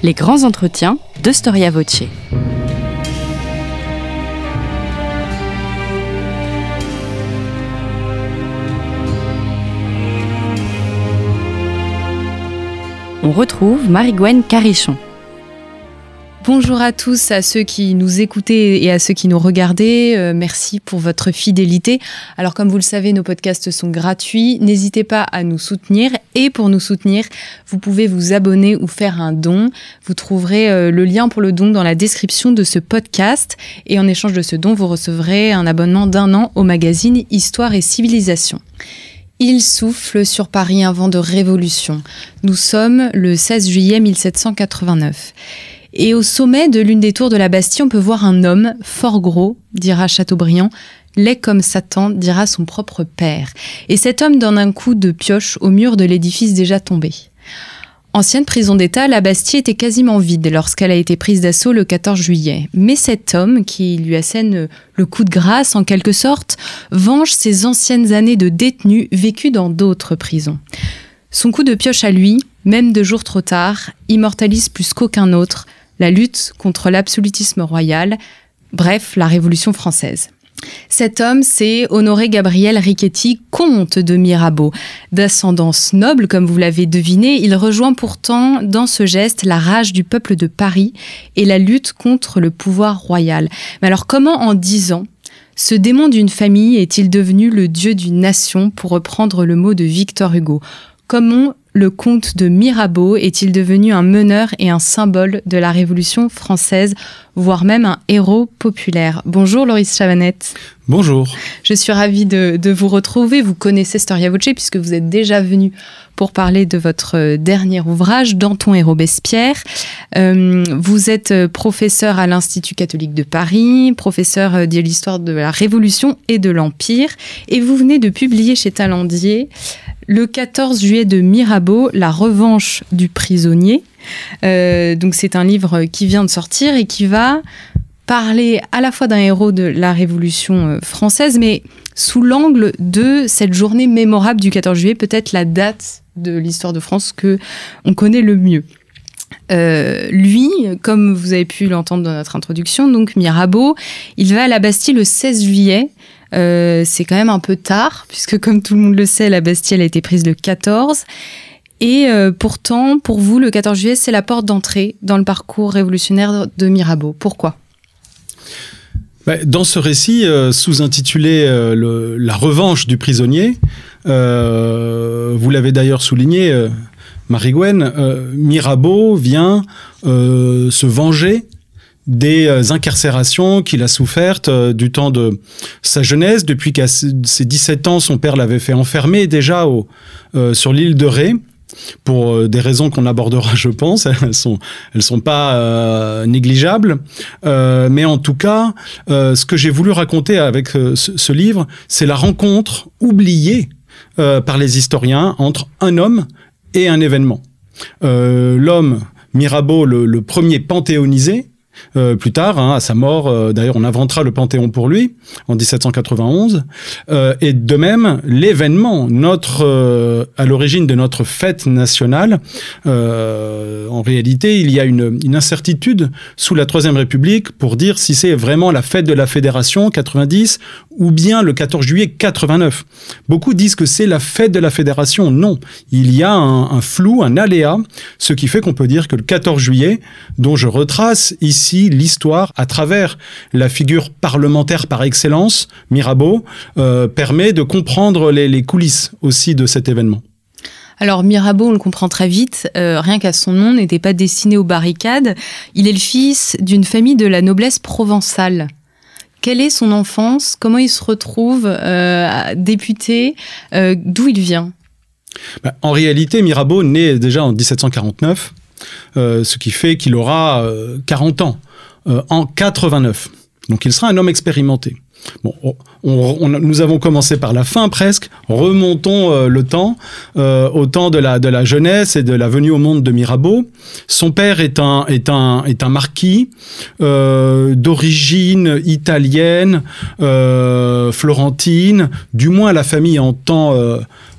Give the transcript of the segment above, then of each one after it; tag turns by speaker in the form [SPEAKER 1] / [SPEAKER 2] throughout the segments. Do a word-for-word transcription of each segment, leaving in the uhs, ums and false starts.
[SPEAKER 1] Les grands entretiens de Storia Voce. On retrouve Marie-Gwen Carichon.
[SPEAKER 2] Bonjour à tous, à ceux qui nous écoutaient et à ceux qui nous regardaient. Euh, merci pour votre fidélité. Alors comme vous le savez, nos podcasts sont gratuits. N'hésitez pas à nous soutenir. Et pour nous soutenir, vous pouvez vous abonner ou faire un don. Vous trouverez euh, le lien pour le don dans la description de ce podcast. Et en échange de ce don, vous recevrez un abonnement d'un an au magazine Histoire et Civilisation. Il souffle sur Paris un vent de révolution. Nous sommes le seize juillet mille sept cent quatre-vingt-neuf. Et au sommet de l'une des tours de la Bastille, on peut voir un homme fort gros, dira Chateaubriand, laid comme Satan, dira son propre père. Et cet homme donne un coup de pioche au mur de l'édifice déjà tombé. Ancienne prison d'État, la Bastille était quasiment vide lorsqu'elle a été prise d'assaut le quatorze juillet. Mais cet homme, qui lui assène le coup de grâce en quelque sorte, venge ses anciennes années de détenu vécues dans d'autres prisons. Son coup de pioche à lui, même deux jours trop tard, immortalise plus qu'aucun autre la lutte contre l'absolutisme royal, bref, la Révolution française. Cet homme, c'est Honoré Gabriel Riquetti, comte de Mirabeau. D'ascendance noble, comme vous l'avez deviné, il rejoint pourtant dans ce geste la rage du peuple de Paris et la lutte contre le pouvoir royal. Mais alors comment en dix ans, ce démon d'une famille est-il devenu le dieu d'une nation, pour reprendre le mot de Victor Hugo ? Comment le comte de Mirabeau est-il devenu un meneur et un symbole de la Révolution française, voire même un héros populaire ? Bonjour Loris Chavanette.
[SPEAKER 3] Bonjour.
[SPEAKER 2] Je suis ravie de, de vous retrouver. Vous connaissez Storia Voce puisque vous êtes déjà venu pour parler de votre dernier ouvrage, Danton et Robespierre. Euh, vous êtes professeur à l'Institut catholique de Paris, professeur de l'histoire de la Révolution et de l'Empire, et vous venez de publier chez Talandier le quatorze juillet de Mirabeau, La revanche du prisonnier. Euh, donc c'est un livre qui vient de sortir et qui va parler à la fois d'un héros de la Révolution française, mais sous l'angle de cette journée mémorable du quatorze juillet, peut-être la date de l'histoire de France que on connaît le mieux. Euh, lui, comme vous avez pu l'entendre dans notre introduction, donc Mirabeau, il va à la Bastille le seize juillet. Euh, c'est quand même un peu tard, puisque comme tout le monde le sait, la Bastille a été prise le quatorze. Et euh, pourtant, pour vous, le quatorze juillet, c'est la porte d'entrée dans le parcours révolutionnaire de Mirabeau. Pourquoi ?
[SPEAKER 3] Dans ce récit, euh, sous-intitulé euh, le, « La revanche du prisonnier euh, », vous l'avez d'ailleurs souligné, euh, Marie-Gwen, euh, Mirabeau vient euh, se venger des euh, incarcérations qu'il a souffertes euh, du temps de sa jeunesse. Depuis qu'à ses dix-sept ans, son père l'avait fait enfermer déjà au, euh, sur l'île de Ré, pour euh, des raisons qu'on abordera, je pense. Elles sont, elles sont pas euh, négligeables. Euh, mais en tout cas, euh, ce que j'ai voulu raconter avec euh, ce, ce livre, c'est la rencontre oubliée euh, par les historiens entre un homme et un événement. Euh, l'homme, Mirabeau, le, le premier panthéonisé, Euh, plus tard, hein, à sa mort, euh, d'ailleurs on inventera le Panthéon pour lui, en dix-sept cent quatre-vingt-onze, euh, et de même, l'événement, notre, euh, à l'origine de notre fête nationale, euh, en réalité, il y a une, une incertitude sous la Troisième République pour dire si c'est vraiment la fête de la Fédération, quatre-vingt-dix, ou bien le quatorze juillet quatre-vingt-neuf. Beaucoup disent que c'est la fête de la Fédération. Non, il y a un, un flou, un aléa, ce qui fait qu'on peut dire que le quatorze juillet, dont je retrace ici l'histoire à travers la figure parlementaire par excellence, Mirabeau, euh, permet de comprendre les, les coulisses aussi de cet événement.
[SPEAKER 2] Alors Mirabeau, on le comprend très vite, euh, rien qu'à son nom, n'était pas destiné aux barricades. Il est le fils d'une famille de la noblesse provençale. Quelle est son enfance ? Comment il se retrouve euh, député ? euh, D'où il vient ?
[SPEAKER 3] Bah, en réalité, Mirabeau naît déjà en dix-sept cent quarante-neuf, euh, ce qui fait qu'il aura euh, quarante ans euh, en quatre-vingt-neuf. Donc il sera un homme expérimenté. Bon, on, on, nous avons commencé par la fin presque, remontons euh, le temps, euh, au temps de la, de la jeunesse et de la venue au monde de Mirabeau. Son père est un, est un, est un marquis euh, d'origine italienne, euh, florentine, du moins la famille entend euh,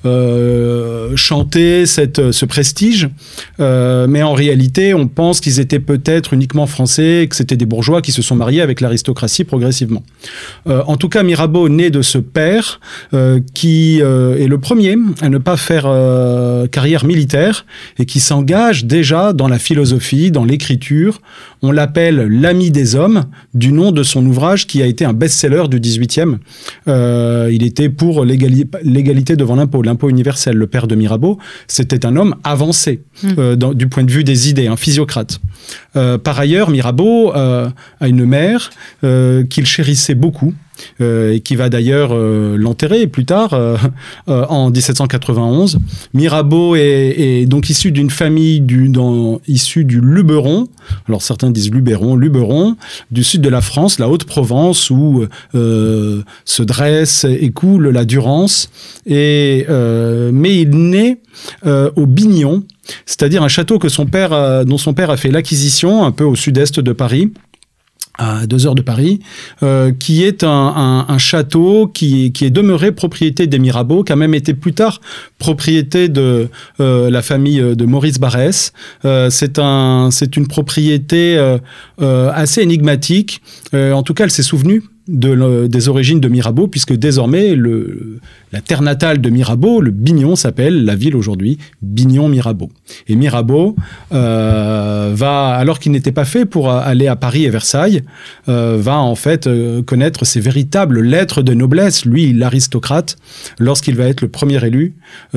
[SPEAKER 3] euh, chanter cette, ce prestige. Euh, mais en réalité, on pense qu'ils étaient peut-être uniquement français, que c'était des bourgeois qui se sont mariés avec l'aristocratie progressivement. Euh, en tout cas, Mirabeau naît de ce père euh, qui euh, est le premier à ne pas faire euh, carrière militaire et qui s'engage déjà dans la philosophie, dans l'écriture. On l'appelle l'ami des hommes, du nom de son ouvrage qui a été un best-seller du dix-huitième. Euh, il était pour l'égali- l'égalité devant l'impôt, l'impôt universel. Le père de Mirabeau, c'était un homme avancé mmh. euh, dans, du point de vue des idées, un physiocrate. Euh, par ailleurs, Mirabeau euh, a une mère euh, qu'il chérissait beaucoup. Euh, et qui va d'ailleurs euh, l'enterrer plus tard, euh, euh, en dix-sept cent quatre-vingt-onze. Mirabeau est, est donc issu d'une famille du, dans, issue du Luberon, alors certains disent Luberon, Luberon, du sud de la France, la Haute-Provence, où euh, se dresse et coule la Durance. Et, euh, mais il naît euh, au Bignon, c'est-à-dire un château que son père, euh, dont son père a fait l'acquisition, un peu au sud-est de Paris, à deux heures de Paris, euh, qui est un, un, un château qui, qui est demeuré propriété des Mirabeau, qui a même été plus tard propriété de euh, la famille de Maurice Barrès. Euh, c'est, un, c'est une propriété euh, euh, assez énigmatique. Euh, en tout cas, elle s'est souvenue de le, des origines de Mirabeau, puisque désormais, le, la terre natale de Mirabeau, le Bignon, s'appelle, la ville aujourd'hui, Bignon-Mirabeau. Et Mirabeau euh, va, alors qu'il n'était pas fait pour aller à Paris et Versailles, euh, va en fait euh, connaître ses véritables lettres de noblesse, lui, l'aristocrate, lorsqu'il va être le premier élu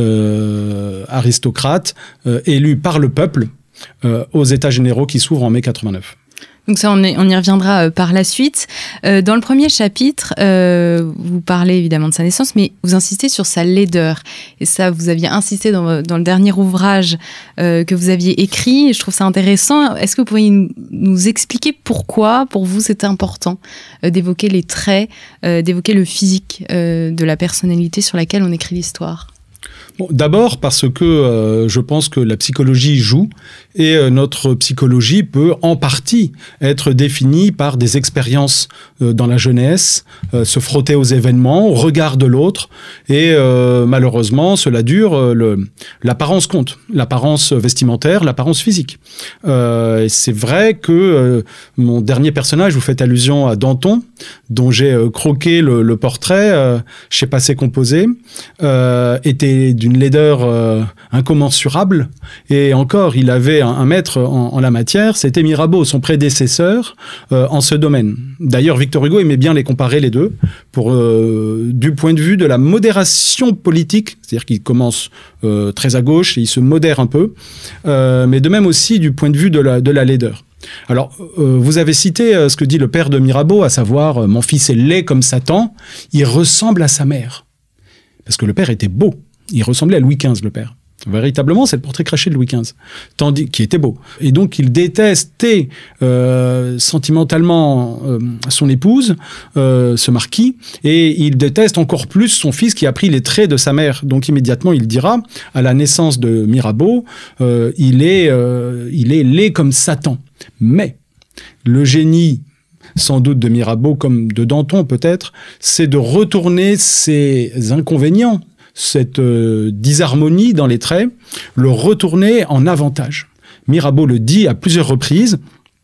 [SPEAKER 3] euh, aristocrate, euh, élu par le peuple euh, aux États généraux qui s'ouvrent en mai quatre-vingt-neuf.
[SPEAKER 2] Donc ça, on, est, on y reviendra euh, par la suite. Euh, dans le premier chapitre, euh, vous parlez évidemment de sa naissance, mais vous insistez sur sa laideur. Et ça, vous aviez insisté dans, dans le dernier ouvrage euh, que vous aviez écrit. Et je trouve ça intéressant. Est-ce que vous pourriez nous, nous expliquer pourquoi, pour vous, c'est important euh, d'évoquer les traits, euh, d'évoquer le physique euh, de la personnalité sur laquelle on écrit l'histoire ?
[SPEAKER 3] Bon, d'abord parce que euh, je pense que la psychologie joue et euh, notre psychologie peut en partie être définie par des expériences euh, dans la jeunesse, euh, se frotter aux événements, au regard de l'autre et euh, malheureusement cela dure, euh, le, l'apparence compte, l'apparence vestimentaire, l'apparence physique. Euh, et c'est vrai que euh, mon dernier personnage, vous faites allusion à Danton, dont j'ai euh, croqué le, le portrait euh, chez Passé Composé, euh, était d'une laideur euh, incommensurable et encore il avait un, un maître en, en la matière, c'était Mirabeau, son prédécesseur euh, en ce domaine. D'ailleurs Victor Hugo aimait bien les comparer les deux pour, euh, du point de vue de la modération politique, c'est-à-dire qu'il commence euh, très à gauche et il se modère un peu, euh, mais de même aussi du point de vue de la, de la laideur. Alors, euh, vous avez cité euh, ce que dit le père de Mirabeau, à savoir euh, « Mon fils est laid comme Satan, il ressemble à sa mère ». Parce que le père était beau, il ressemblait à Louis quinze, le père. Véritablement, c'est le portrait craché de Louis quinze, tandis qui était beau. Et donc, il détestait euh, sentimentalement euh, son épouse, euh, ce marquis, et il déteste encore plus son fils qui a pris les traits de sa mère. Donc, immédiatement, il dira, à la naissance de Mirabeau, euh, il est, euh, il est laid comme Satan. Mais le génie, sans doute de Mirabeau comme de Danton peut-être, c'est de retourner ces inconvénients, cette euh, disharmonie dans les traits, le retourner en avantage. Mirabeau le dit à plusieurs reprises,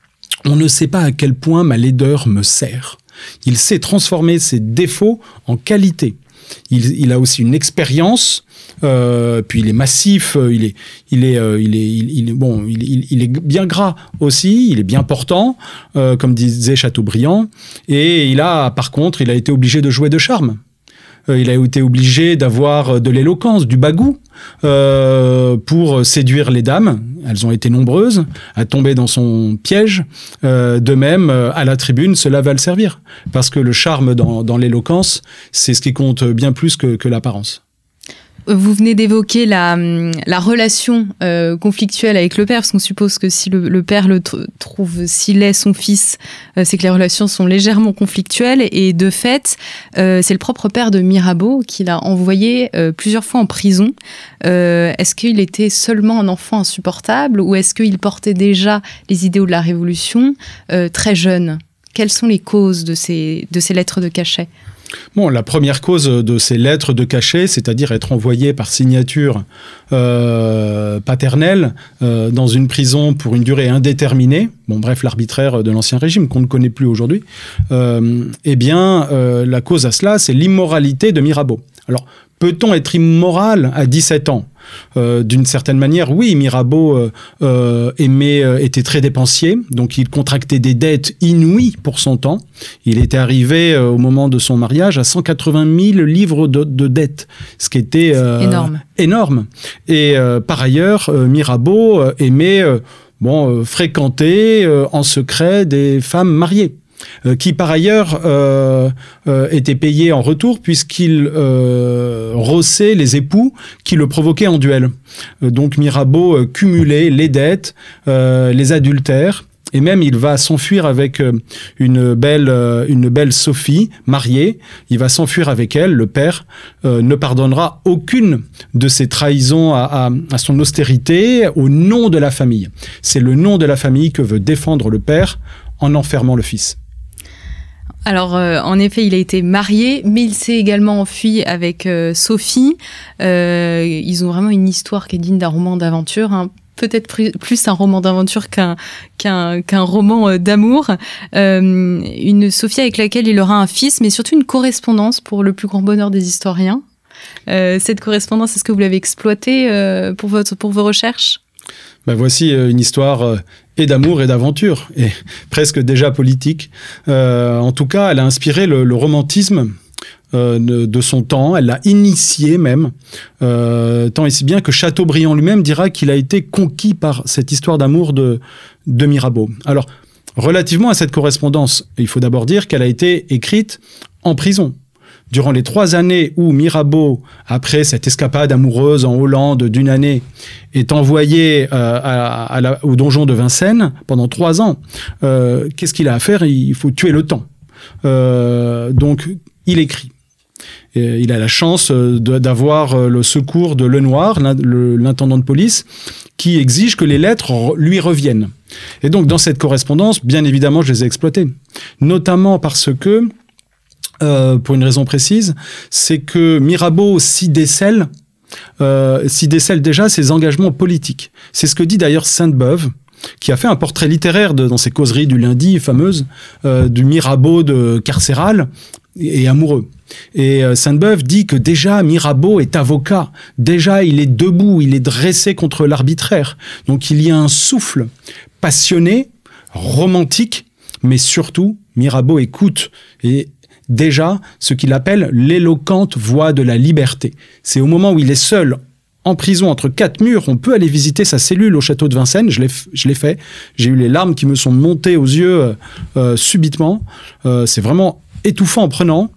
[SPEAKER 3] « On ne sait pas à quel point ma laideur me sert. » Il sait transformer ses défauts en qualité. Il, il a aussi une expérience, euh, puis il est massif, il est, il est, euh, il est, il, il est bon, il, il, il est bien gras aussi, il est bien portant, euh, comme disait Chateaubriand, et il a, par contre, il a été obligé de jouer de charme. Euh, il a été obligé d'avoir de l'éloquence, du bagou, euh, pour séduire les dames. Elles ont été nombreuses à tomber dans son piège. Euh, de même, à la tribune, cela va le servir. Parce que le charme dans, dans l'éloquence, c'est ce qui compte bien plus que, que l'apparence.
[SPEAKER 2] Vous venez d'évoquer la, la relation euh, conflictuelle avec le père, parce qu'on suppose que si le, le père le tr- trouve si laid son fils, euh, c'est que les relations sont légèrement conflictuelles. Et de fait, euh, c'est le propre père de Mirabeau qui l'a envoyé euh, plusieurs fois en prison. Euh, est-ce qu'il était seulement un enfant insupportable ou est-ce qu'il portait déjà les idéaux de la Révolution euh, très jeune ? Quelles sont les causes de ces, de ces lettres de cachet ?
[SPEAKER 3] Bon, la première cause de ces lettres de cachet, c'est-à-dire être envoyé par signature euh, paternelle euh, dans une prison pour une durée indéterminée, bon bref, l'arbitraire de l'Ancien Régime qu'on ne connaît plus aujourd'hui, euh, eh bien, euh, la cause à cela, c'est l'immoralité de Mirabeau. Alors, peut-on être immoral à dix-sept ans ? Euh, d'une certaine manière, oui, Mirabeau euh, euh, aimait, euh, était très dépensier, donc il contractait des dettes inouïes pour son temps. Il était arrivé euh, au moment de son mariage à cent quatre-vingt mille livres de, de dettes, ce qui était euh,
[SPEAKER 2] énorme.
[SPEAKER 3] énorme. Et euh, par ailleurs, euh, Mirabeau euh, aimait euh, bon, euh, fréquenter euh, en secret des femmes mariées. Euh, qui par ailleurs euh, euh, était payé en retour puisqu'il euh, rossait les époux qui le provoquaient en duel. Euh, donc Mirabeau euh, cumulait les dettes, euh, les adultères, et même il va s'enfuir avec euh, une belle, euh, une belle Sophie, mariée. Il va s'enfuir avec elle. Le père euh, ne pardonnera aucune de ses trahisons à, à, à son austérité au nom de la famille. C'est le nom de la famille que veut défendre le père en enfermant le fils.
[SPEAKER 2] Alors, euh, en effet, il a été marié, mais il s'est également enfui avec euh, Sophie. Euh, ils ont vraiment une histoire qui est digne d'un roman d'aventure, hein. Peut-être plus un roman d'aventure qu'un, qu'un, qu'un roman euh, d'amour. Euh, une Sophie avec laquelle il aura un fils, mais surtout une correspondance pour le plus grand bonheur des historiens. Euh, cette correspondance, est-ce que vous l'avez exploitée euh, pour, votre, pour vos recherches ?
[SPEAKER 3] Ben voici une histoire euh, et d'amour et d'aventure, et presque déjà politique. Euh, en tout cas, elle a inspiré le, le romantisme euh, de, de son temps, elle l'a initié même, euh, tant et si bien que Chateaubriand lui-même dira qu'il a été conquis par cette histoire d'amour de, de Mirabeau. Alors, relativement à cette correspondance, il faut d'abord dire qu'elle a été écrite en prison. Durant les trois années où Mirabeau, après cette escapade amoureuse en Hollande d'une année, est envoyé euh, à, à la, au donjon de Vincennes pendant trois ans, euh, qu'est-ce qu'il a à faire ? Il faut tuer le temps. Euh, donc, il écrit. Et il a la chance de, d'avoir le secours de Lenoir, l'intendant de police, qui exige que les lettres lui reviennent. Et donc, dans cette correspondance, bien évidemment, je les ai exploitées. Notamment parce que, Euh, pour une raison précise, c'est que Mirabeau s'y décèle, euh, s'y décèle déjà ses engagements politiques. C'est ce que dit d'ailleurs Sainte-Beuve, qui a fait un portrait littéraire de, dans ses causeries du lundi fameuses, euh, du Mirabeau de carcéral et, et amoureux. Et euh, Sainte-Beuve dit que déjà Mirabeau est avocat, déjà il est debout, il est dressé contre l'arbitraire. Donc il y a un souffle passionné, romantique, mais surtout Mirabeau écoute et déjà ce qu'il appelle l'éloquente voix de la liberté. C'est au moment où il est seul, en prison, entre quatre murs, on peut aller visiter sa cellule au château de Vincennes. Je l'ai, je l'ai fait. J'ai eu les larmes qui me sont montées aux yeux euh, subitement. Euh, c'est vraiment étouffant, prenant.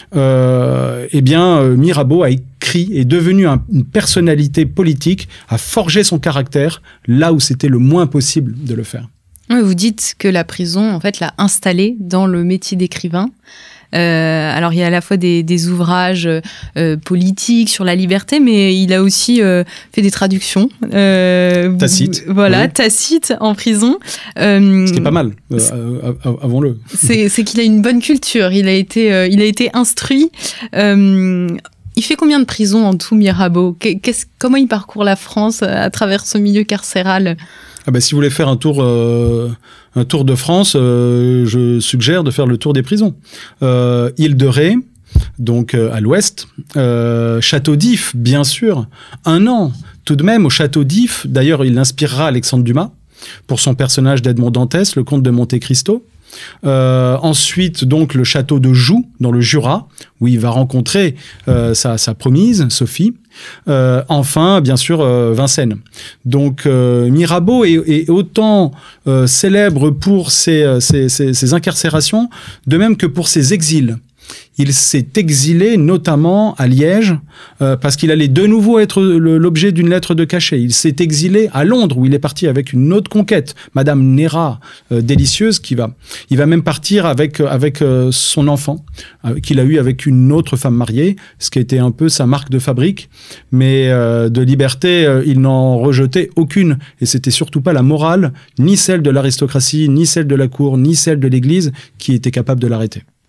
[SPEAKER 3] Euh, eh bien, euh, Mirabeau a écrit, est devenu un, une personnalité politique, a forgé son caractère là où c'était le moins possible de le faire.
[SPEAKER 2] Vous dites que la prison, en fait, l'a installé dans le métier d'écrivain. Euh, alors il y a à la fois des, des ouvrages euh, politiques sur la liberté, mais il a aussi euh, fait des traductions.
[SPEAKER 3] Euh, Tacite.
[SPEAKER 2] Voilà,
[SPEAKER 3] oui.
[SPEAKER 2] Tacite en prison. Euh,
[SPEAKER 3] Ce qui est pas mal, euh, avons-le.
[SPEAKER 2] C'est, c'est qu'il a une bonne culture, il a été, euh, il a été instruit. Euh, il fait combien de prisons en tout, Mirabeau ? Qu'est-ce, comment il parcourt la France à travers ce milieu carcéral ?
[SPEAKER 3] Ah ben, si vous voulez faire un tour, euh, un tour de France, euh, je suggère de faire le tour des prisons. Euh, Île de Ré, donc euh, à l'ouest, euh, Château d'If, bien sûr, un an tout de même au Château d'If. D'ailleurs, il inspirera Alexandre Dumas pour son personnage d'Edmond Dantès, le comte de Monte Cristo. Euh, ensuite, donc, le château de Joux, dans le Jura, où il va rencontrer euh, sa, sa promise, Sophie. Euh, enfin, bien sûr, euh, Vincennes. Donc, euh, Mirabeau est, est autant euh, célèbre pour ses, ses, ses, ses incarcérations, de même que pour ses exils. Il s'est exilé notamment à Liège euh, parce qu'il allait de nouveau être le, l'objet d'une lettre de cachet. Il s'est exilé à Londres où il est parti avec une autre conquête, Madame Néra, euh, délicieuse, qui va. Il va même partir avec avec euh, son enfant euh, qu'il a eu avec une autre femme mariée, ce qui était un peu sa marque de fabrique. Mais euh, de liberté, euh, il n'en rejetait aucune et c'était surtout pas la morale, ni celle de l'aristocratie, ni celle de la cour, ni celle de l'Église qui était capable de l'arrêter.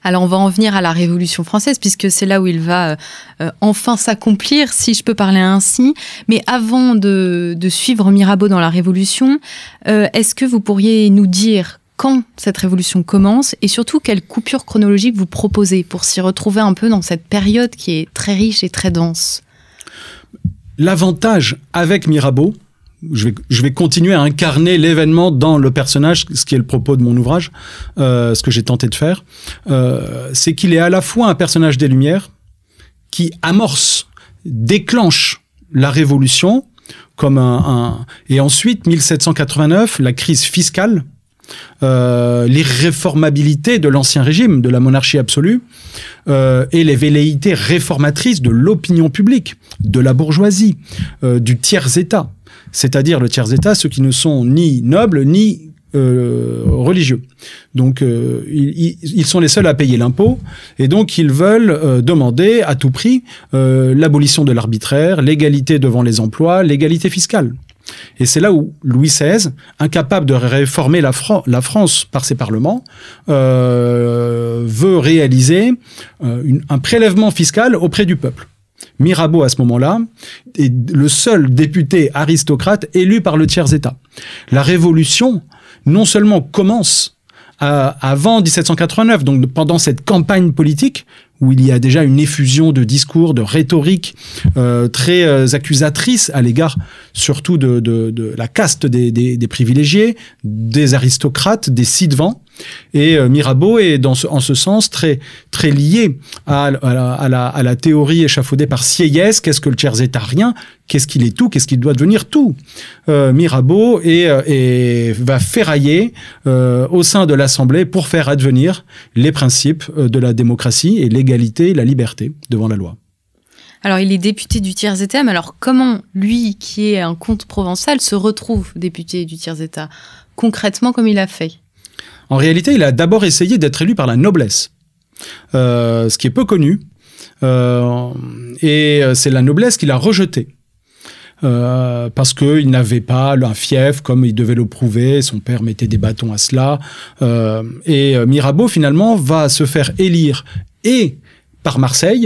[SPEAKER 2] Alors on va en venir à la Révolution française, puisque c'est là où il va euh, enfin s'accomplir, si je peux parler ainsi. Mais avant de, de suivre Mirabeau dans la Révolution, euh, est-ce que vous pourriez nous dire quand cette révolution commence et surtout quelle coupure chronologique vous proposez pour s'y retrouver un peu dans cette période qui est très riche et très dense?
[SPEAKER 3] L'avantage avec Mirabeau, je vais, je vais continuer à incarner l'événement dans le personnage, ce qui est le propos de mon ouvrage, euh, ce que j'ai tenté de faire, euh, c'est qu'il est à la fois un personnage des Lumières qui amorce, déclenche la Révolution, comme un, un et ensuite, mille sept cent quatre-vingt-neuf, la crise fiscale, Euh, l'irréformabilité de l'ancien régime, de la monarchie absolue, euh, et les velléités réformatrices de l'opinion publique, de la bourgeoisie, euh, du tiers-État. C'est-à-dire le tiers-État, ceux qui ne sont ni nobles, ni euh, religieux. Donc, euh, ils, ils sont les seuls à payer l'impôt, et donc ils veulent euh, demander à tout prix euh, l'abolition de l'arbitraire, l'égalité devant les emplois, l'égalité fiscale. Et c'est là où Louis seize, incapable de réformer la, Fran- la France par ses parlements, euh, veut réaliser euh, une, un prélèvement fiscal auprès du peuple. Mirabeau, à ce moment-là, est le seul député aristocrate élu par le tiers-État. La Révolution, non seulement commence à, avant dix-sept cent quatre-vingt-neuf, donc pendant cette campagne politique, où il y a déjà une effusion de discours, de rhétorique euh, très euh, accusatrice à l'égard surtout de, de, de la caste des, des, des privilégiés, des aristocrates, des ci-devant. Et euh, Mirabeau est dans ce, en ce sens très, très lié à, à, la, à, la, à la théorie échafaudée par Sieyès. Qu'est-ce que le tiers-État? Rien. Qu'est-ce qu'il est tout? Qu'est-ce qu'il doit devenir tout? euh, Mirabeau est, est, va ferrailler euh, au sein de l'Assemblée pour faire advenir les principes de la démocratie et l'égalité et la liberté devant la loi.
[SPEAKER 2] Alors, il est député du tiers-État, mais alors comment lui, qui est un comte provençal, se retrouve député du tiers-État? Concrètement, comme il a fait?
[SPEAKER 3] En réalité, il a d'abord essayé d'être élu par la noblesse, euh, ce qui est peu connu, euh, et c'est la noblesse qu'il a rejeté. Euh, parce qu'il n'avait pas un fief comme il devait le prouver, son père mettait des bâtons à cela, euh, et Mirabeau finalement va se faire élire et par Marseille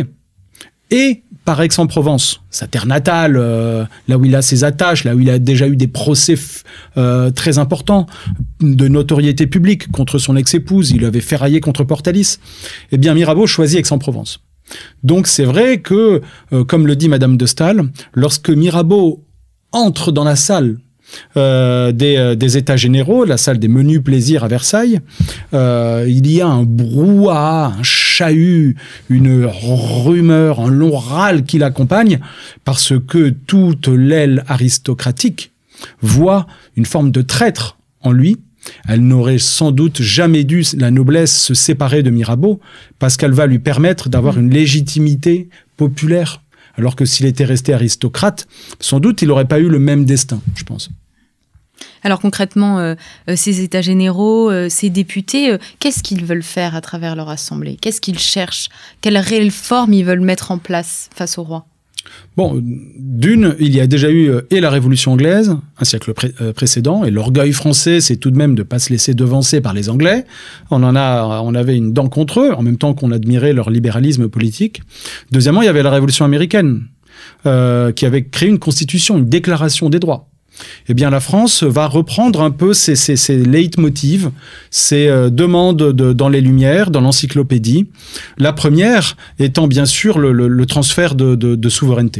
[SPEAKER 3] et par Aix-en-Provence, sa terre natale, euh, là où il a ses attaches, là où il a déjà eu des procès euh, très importants de notoriété publique contre son ex-épouse, il avait ferraillé contre Portalis. Eh bien, Mirabeau choisit Aix-en-Provence. Donc c'est vrai que, euh, comme le dit Madame de Staël, lorsque Mirabeau entre dans la salle euh, des, euh, des États généraux, la salle des menus plaisirs à Versailles, euh, il y a un brouhaha, un chahut, une rumeur, un long râle qui l'accompagne, parce que toute l'aile aristocratique voit une forme de traître en lui. Elle n'aurait sans doute jamais dû, la noblesse, se séparer de Mirabeau, parce qu'elle va lui permettre d'avoir une légitimité populaire. Alors que s'il était resté aristocrate, sans doute il n'aurait pas eu le même destin, je pense.
[SPEAKER 2] Alors concrètement, euh, euh, ces États généraux, euh, ces députés, euh, qu'est-ce qu'ils veulent faire à travers leur assemblée? Qu'est-ce qu'ils cherchent? Quelle réforme ils veulent mettre en place face au roi?
[SPEAKER 3] Bon, d'une, il y a déjà eu euh, et la Révolution anglaise, un siècle pré- euh, précédent, et l'orgueil français, c'est tout de même de pas se laisser devancer par les Anglais. On en a, on avait une dent contre eux, en même temps qu'on admirait leur libéralisme politique. Deuxièmement, il y avait la Révolution américaine, euh, qui avait créé une constitution, une déclaration des droits. Eh bien, la France va reprendre un peu ces, ces, ces leitmotivs, ces euh, demandes de, dans les Lumières, dans l'encyclopédie. La première étant bien sûr le, le, le transfert de, de, de souveraineté.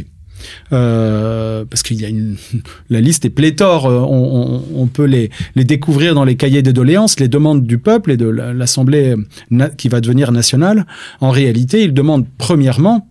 [SPEAKER 3] Euh, parce qu'il y a une, la liste est pléthore, on, on, on peut les, les découvrir dans les cahiers des doléances, les demandes du peuple et de l'Assemblée na, qui va devenir nationale. En réalité, ils demandent premièrement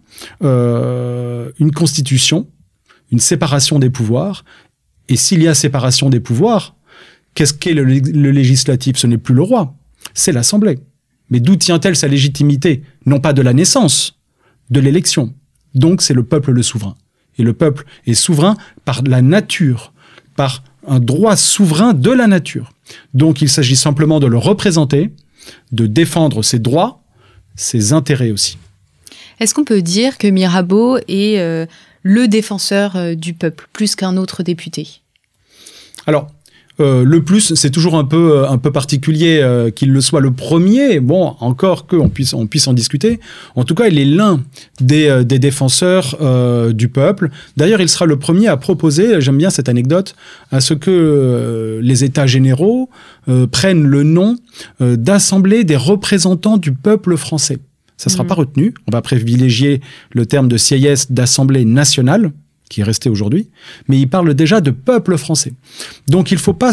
[SPEAKER 3] euh, une constitution, une séparation des pouvoirs. Et s'il y a séparation des pouvoirs, qu'est-ce qu'est le, le législatif? Ce n'est plus le roi, c'est l'Assemblée. Mais d'où tient-elle sa légitimité? Non pas de la naissance, de l'élection. Donc c'est le peuple le souverain. Et le peuple est souverain par la nature, par un droit souverain de la nature. Donc il s'agit simplement de le représenter, de défendre ses droits, ses intérêts aussi.
[SPEAKER 2] Est-ce qu'on peut dire que Mirabeau est euh, le défenseur euh, du peuple, plus qu'un autre député?
[SPEAKER 3] Alors, Euh, le plus, c'est toujours un peu, un peu particulier euh, qu'il le soit le premier. Bon, encore qu'on puisse, on puisse en discuter. En tout cas, il est l'un des, euh, des défenseurs euh, du peuple. D'ailleurs, il sera le premier à proposer, j'aime bien cette anecdote, à ce que euh, les États généraux euh, prennent le nom euh, d'Assemblée des représentants du peuple français. Ça ne sera mmh. pas retenu. On va privilégier le terme de sieyès d'Assemblée nationale, qui est resté aujourd'hui, mais il parle déjà de peuple français. Donc il faut pas...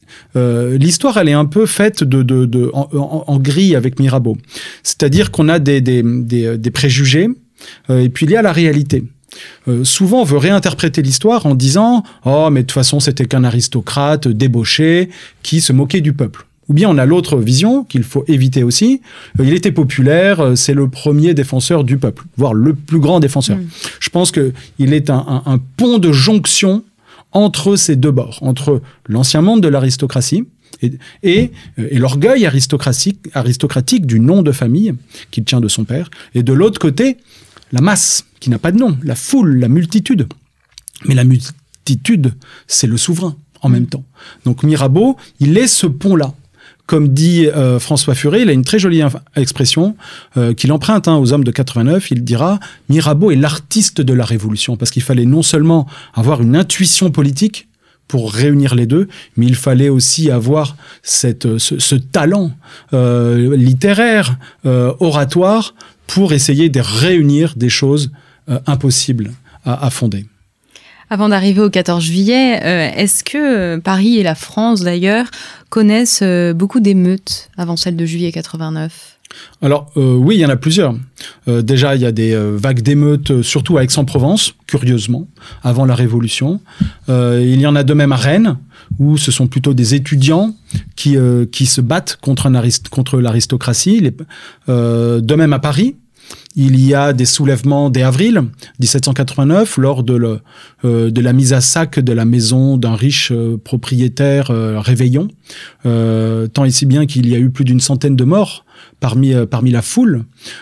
[SPEAKER 3] Euh, l'histoire, elle est un peu faite de, de, de, en, en, en grille avec Mirabeau. C'est-à-dire qu'on a des, des, des, des préjugés, euh, et puis il y a la réalité. Euh, souvent, on veut réinterpréter l'histoire en disant « Oh, mais de toute façon, c'était qu'un aristocrate débauché qui se moquait du peuple ». Ou bien on a l'autre vision qu'il faut éviter aussi. Il était populaire, c'est le premier défenseur du peuple, voire le plus grand défenseur. Mmh. Je pense qu'il est un, un, un pont de jonction entre ces deux bords, entre l'ancien monde de l'aristocratie et, et, et l'orgueil aristocratique, aristocratique du nom de famille qu'il tient de son père, et de l'autre côté, la masse qui n'a pas de nom, la foule, la multitude. Mais la multitude, c'est le souverain en mmh. même temps. Donc Mirabeau, il est ce pont-là. Comme dit euh, François Furet, il a une très jolie inf- expression euh, qu'il emprunte hein, aux hommes de quatre-vingt-neuf. Il dira « Mirabeau est l'artiste de la Révolution » parce qu'il fallait non seulement avoir une intuition politique pour réunir les deux, mais il fallait aussi avoir cette, ce, ce talent euh, littéraire, euh, oratoire, pour essayer de réunir des choses euh, impossibles à, à fonder.
[SPEAKER 2] Avant d'arriver au quatorze juillet, euh, est-ce que Paris et la France, d'ailleurs, connaissent euh, beaucoup d'émeutes avant celle de juillet quatre-vingt-neuf ?
[SPEAKER 3] Alors, euh, oui, il y en a plusieurs. Euh, déjà, il y a des euh, vagues d'émeutes, surtout à Aix-en-Provence, curieusement, avant la Révolution. Euh, il y en a de même à Rennes, où ce sont plutôt des étudiants qui, euh, qui se battent contre, un arist- contre l'aristocratie. Les, euh, de même à Paris. Il y a des soulèvements dès avril dix-sept cent quatre-vingt-neuf, lors de, le, euh, de la mise à sac de la maison d'un riche euh, propriétaire euh, Réveillon, euh, tant et si bien qu'il y a eu plus d'une centaine de morts parmi, euh, parmi la foule.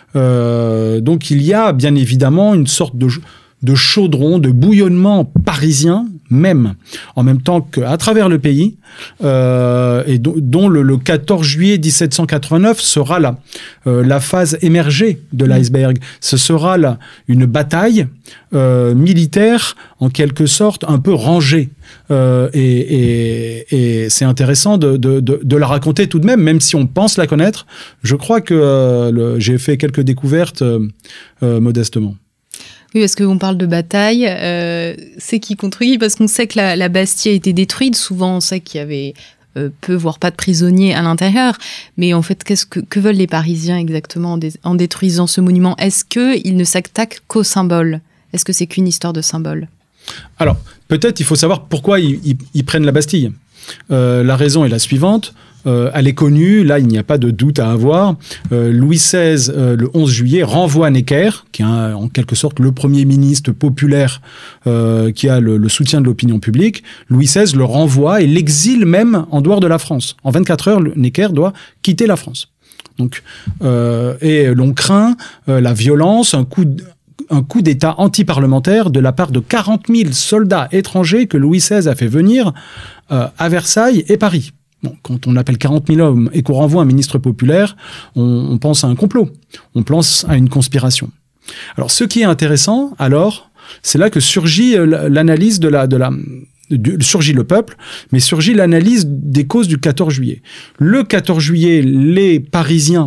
[SPEAKER 3] Euh, donc il y a bien évidemment une sorte de, de chaudron, de bouillonnement parisien, même, en même temps qu'à travers le pays, euh, et do, dont le, le quatorze juillet dix-sept cent quatre-vingt-neuf sera la, euh, la phase émergée de l'iceberg. Ce sera là une bataille euh, militaire, en quelque sorte, un peu rangée. Euh, et, et, et c'est intéressant de, de, de, de la raconter tout de même, même si on pense la connaître. Je crois que euh, le, j'ai fait quelques découvertes euh, euh, modestement.
[SPEAKER 2] Oui, parce qu'on parle de bataille, euh, c'est qui contre qui ? Parce qu'on sait que la, la Bastille a été détruite. Souvent, on sait qu'il y avait euh, peu, voire pas de prisonniers à l'intérieur. Mais en fait, qu'est-ce que, que veulent les Parisiens exactement en, dé, en détruisant ce monument ? Est-ce qu'ils ne s'attaquent qu'aux symboles ? Est-ce que c'est qu'une histoire de symboles ?
[SPEAKER 3] Alors, peut-être il faut savoir pourquoi ils, ils, ils prennent la Bastille. Euh, la raison est la suivante. Euh, elle est connue, là il n'y a pas de doute à avoir. Euh, Louis seize, euh, le onze juillet, renvoie Necker, qui est un, en quelque sorte le premier ministre populaire euh, qui a le, le soutien de l'opinion publique. Louis seize le renvoie et l'exile même en dehors de la France. En vingt-quatre heures, Necker doit quitter la France. Donc, euh, et l'on craint euh, la violence, un coup de, un coup d'État anti-parlementaire de la part de quarante mille soldats étrangers que Louis seize a fait venir euh, à Versailles et Paris. Bon, quand on appelle quarante mille hommes et qu'on renvoie un ministre populaire, on, on pense à un complot, on pense à une conspiration. Alors, ce qui est intéressant, alors, c'est là que surgit l'analyse de la... De la du, surgit le peuple, mais surgit l'analyse des causes du quatorze juillet. Le quatorze juillet, les Parisiens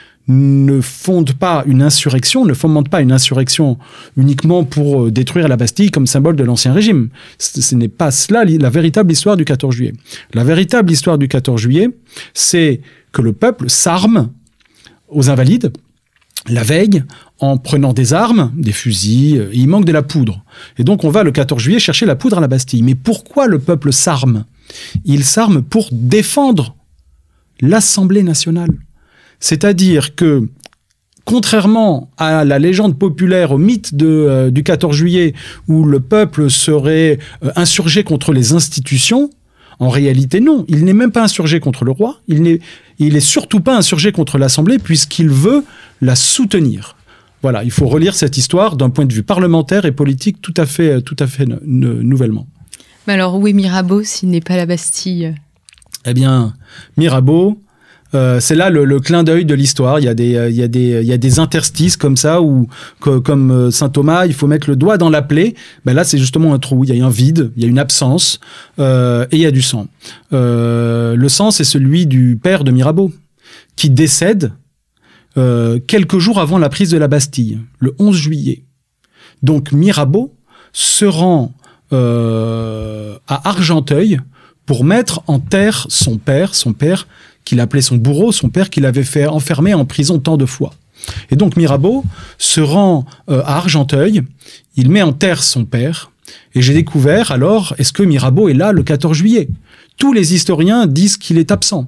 [SPEAKER 3] ne fondent pas une insurrection, ne fomentent pas une insurrection uniquement pour détruire la Bastille comme symbole de l'Ancien Régime. Ce, ce n'est pas cela la véritable histoire du quatorze juillet. La véritable histoire du quatorze juillet, c'est que le peuple s'arme aux Invalides la veille en prenant des armes, des fusils, il manque de la poudre. Et donc on va le quatorze juillet chercher la poudre à la Bastille. Mais pourquoi le peuple s'arme ? Il s'arme pour défendre l'Assemblée nationale. C'est-à-dire que, contrairement à la légende populaire, au mythe de, euh, du quatorze juillet, où le peuple serait euh, insurgé contre les institutions, en réalité non, il n'est même pas insurgé contre le roi, il n'est, il est surtout pas insurgé contre l'Assemblée, puisqu'il veut la soutenir. Voilà, il faut relire cette histoire d'un point de vue parlementaire et politique tout à fait, tout à fait n- n- nouvellement.
[SPEAKER 2] Mais alors, où est Mirabeau s'il n'est pas à la Bastille ?
[SPEAKER 3] Eh bien, Mirabeau, euh, c'est là le, le clin d'œil de l'histoire. Il y a des, il y a des, il y a des interstices comme ça où, que, comme saint Thomas, il faut mettre le doigt dans la plaie. Ben là, c'est justement un trou. Il y a un vide, il y a une absence euh, et il y a du sang. Euh, le sang, c'est celui du père de Mirabeau qui décède euh, quelques jours avant la prise de la Bastille, le onze juillet. Donc Mirabeau se rend euh, à Argenteuil pour mettre en terre son père, son père qu'il appelait son bourreau, son père qu'il avait fait enfermer en prison tant de fois. Et donc Mirabeau se rend euh, à Argenteuil, il met en terre son père, et j'ai découvert alors, est-ce que Mirabeau est là le quatorze juillet ? Tous les historiens disent qu'il est absent.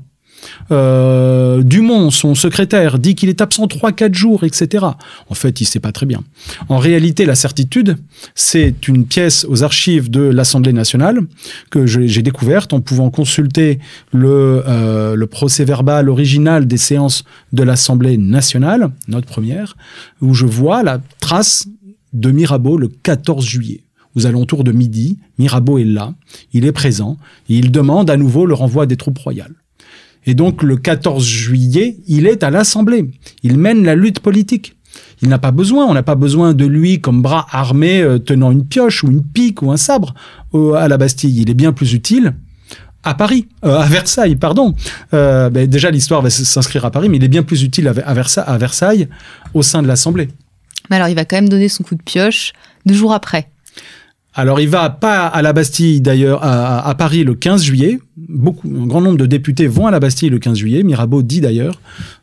[SPEAKER 3] Euh, Dumont, son secrétaire, dit qu'il est absent trois quatre jours, et cetera. En fait, il ne sait pas très bien. En réalité, la certitude, c'est une pièce aux archives de l'Assemblée nationale que je, j'ai découverte en pouvant consulter le, euh, le procès-verbal original des séances de l'Assemblée nationale, notre première, où je vois la trace de Mirabeau le quatorze juillet. Aux alentours de midi, Mirabeau est là, il est présent, et il demande à nouveau le renvoi des troupes royales. Et donc, le quatorze juillet, il est à l'Assemblée. Il mène la lutte politique. Il n'a pas besoin, on n'a pas besoin de lui comme bras armé euh, tenant une pioche ou une pique ou un sabre euh, à la Bastille. Il est bien plus utile à Paris, euh, à Versailles, pardon. Euh, ben déjà, l'histoire va s'inscrire à Paris, mais il est bien plus utile à, à, Versailles, à Versailles, au sein de l'Assemblée.
[SPEAKER 2] Mais alors, il va quand même donner son coup de pioche deux jours après.
[SPEAKER 3] Alors, il va pas à la Bastille, d'ailleurs, à, à Paris le quinze juillet. Beaucoup, un grand nombre de députés vont à la Bastille le quinze juillet. Mirabeau dit d'ailleurs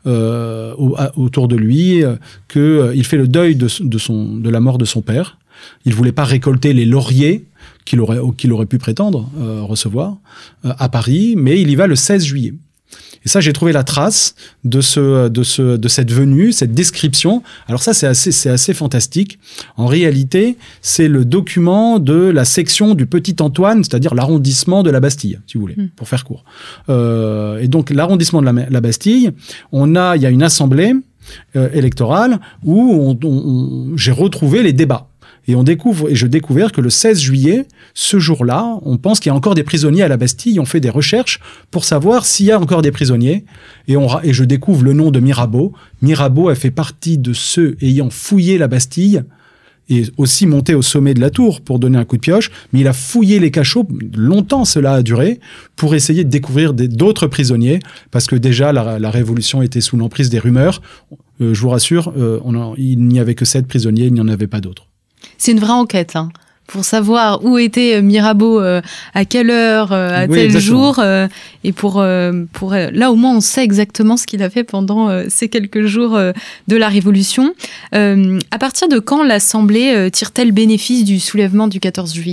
[SPEAKER 3] euh, au, à, autour de lui euh, qu'il euh, fait le deuil de, de, son, de la mort de son père. Il voulait pas récolter les lauriers qu'il aurait, qu'il aurait pu prétendre euh, recevoir euh, à Paris, mais il y va le seize juillet. Et ça, j'ai trouvé la trace de ce, de ce, de cette venue, cette description. Alors ça, c'est assez, c'est assez fantastique. En réalité, c'est le document de la section du Petit Antoine, c'est-à-dire l'arrondissement de la Bastille, si vous voulez, mmh. pour faire court. Euh, et donc, l'arrondissement de la, la Bastille, on a, il y a une assemblée euh, électorale où on, on, on, j'ai retrouvé les débats. Et on découvre, et je découvre que le seize juillet, ce jour-là, on pense qu'il y a encore des prisonniers à la Bastille. On fait des recherches pour savoir s'il y a encore des prisonniers. Et, on, et je découvre le nom de Mirabeau. Mirabeau a fait partie de ceux ayant fouillé la Bastille et aussi monté au sommet de la tour pour donner un coup de pioche. Mais il a fouillé les cachots, longtemps cela a duré, pour essayer de découvrir des, d'autres prisonniers. Parce que déjà, la, la Révolution était sous l'emprise des rumeurs. Euh, je vous rassure, euh, on en, il n'y avait que sept prisonniers, il n'y en avait pas d'autres. C'est
[SPEAKER 2] une vraie enquête, hein, pour savoir où était Mirabeau, euh, à quelle heure, euh, à
[SPEAKER 3] oui,
[SPEAKER 2] tel
[SPEAKER 3] exactement.
[SPEAKER 2] jour, euh, et pour, euh, pour euh, là au moins on sait exactement ce qu'il a fait pendant euh, ces quelques jours euh, de la Révolution. Euh, à partir de quand l'Assemblée euh, tire-t-elle bénéfice du soulèvement du quatorze juillet ?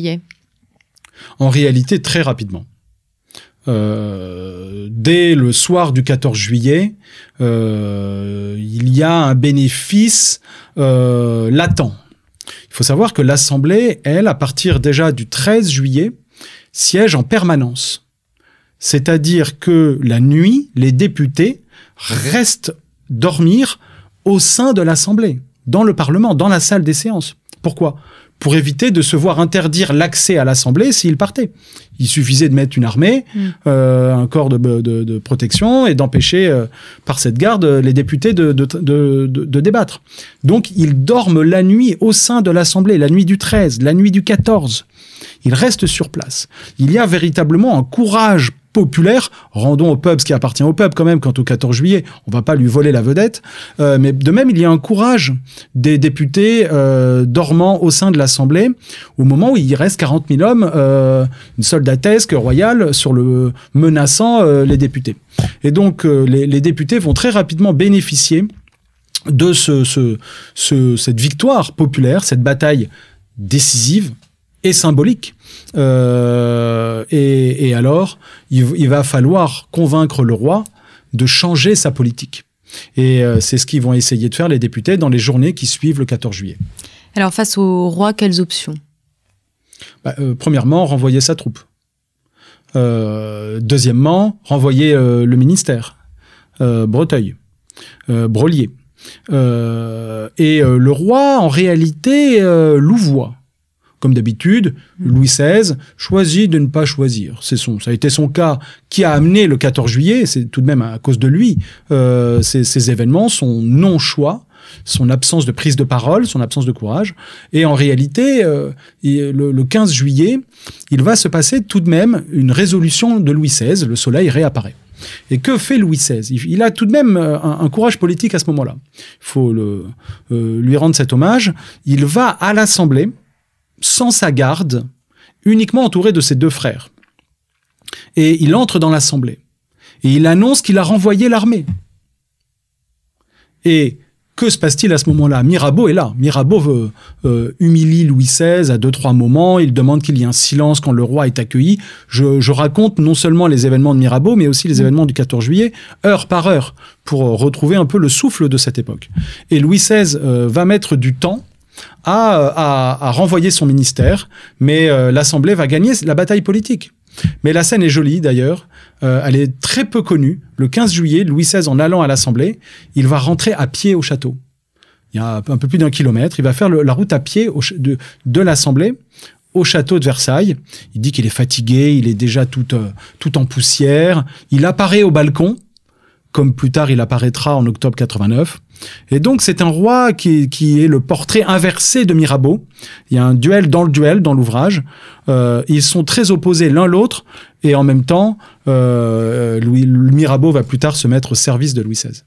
[SPEAKER 3] En réalité, très rapidement. Euh, dès le soir du quatorze juillet, euh, il y a un bénéfice euh, latent. Il faut savoir que l'Assemblée, elle, à partir déjà du treize juillet, siège en permanence. C'est-à-dire que la nuit, les députés restent dormir au sein de l'Assemblée, dans le Parlement, dans la salle des séances. Pourquoi ? Pour éviter de se voir interdire l'accès à l'Assemblée s'ils partaient. Il suffisait de mettre une armée, mmh. euh, un corps de, de, de protection et d'empêcher euh, par cette garde les députés de, de, de, de, de débattre. Donc ils dorment la nuit au sein de l'Assemblée, la nuit du treize, la nuit du quatorze. Ils restent sur place. Il y a véritablement un courage populaire. Rendons au peuple ce qui appartient au peuple quand même. Quant au quatorze juillet, on va pas lui voler la vedette. Euh, mais de même, il y a un courage des députés euh, dormant au sein de l'Assemblée au moment où il reste quarante mille hommes, euh, une soldatesque royale sur le menaçant euh, les députés. Et donc euh, les, les députés vont très rapidement bénéficier de ce, ce, ce, cette victoire populaire, cette bataille décisive et symbolique. Euh, et, et alors, il, il va falloir convaincre le roi de changer sa politique. Et euh, c'est ce qu'ils vont essayer de faire, les députés, dans les journées qui suivent le quatorze juillet.
[SPEAKER 2] Alors, face au roi, quelles options ?
[SPEAKER 3] bah, euh, Premièrement, renvoyer sa troupe. Euh, deuxièmement, renvoyer euh, le ministère, euh, Breteuil, euh, Broglie. Euh, et euh, le roi, en réalité, euh, louvoie. comme d'habitude, Louis seize choisit de ne pas choisir. C'est son, ça a été son cas qui a amené le quatorze juillet, c'est tout de même à cause de lui, euh, ces, ces événements, son non-choix, son absence de prise de parole, son absence de courage. Et en réalité, euh, le, le quinze juillet, il va se passer tout de même une résolution de Louis seize, le soleil réapparaît. Et que fait Louis seize ? Il a tout de même un, un courage politique à ce moment-là. Il faut le, euh, lui rendre cet hommage. Il va à l'Assemblée, sans sa garde, uniquement entouré de ses deux frères. Et il entre dans l'Assemblée. Et il annonce qu'il a renvoyé l'armée. Et que se passe-t-il à ce moment-là ? Mirabeau est là. Mirabeau veut, euh, humilie Louis seize à deux, trois moments. Il demande qu'il y ait un silence quand le roi est accueilli. Je, je raconte non seulement les événements de Mirabeau, mais aussi les événements du quatorze juillet, heure par heure, pour retrouver un peu le souffle de cette époque. Et Louis seize euh, va mettre du temps à, à, à renvoyer son ministère, mais euh, l'Assemblée va gagner la bataille politique. Mais la scène est jolie d'ailleurs, euh, elle est très peu connue. Le quinze juillet, Louis seize, en allant à l'Assemblée, il va rentrer à pied au château. Il y a un peu plus d'un kilomètre, il va faire le, la route à pied au, de, de l'Assemblée au château de Versailles. Il dit qu'il est fatigué, il est déjà tout, euh, tout en poussière. Il apparaît au balcon, comme plus tard il apparaîtra en octobre quatre-vingt-neuf. Et donc c'est un roi qui, qui est le portrait inversé de Mirabeau. Il y a un duel dans le duel, dans l'ouvrage. Euh, ils sont très opposés l'un l'autre, et en même temps, euh, Louis, Mirabeau va plus tard se mettre au service de Louis seize.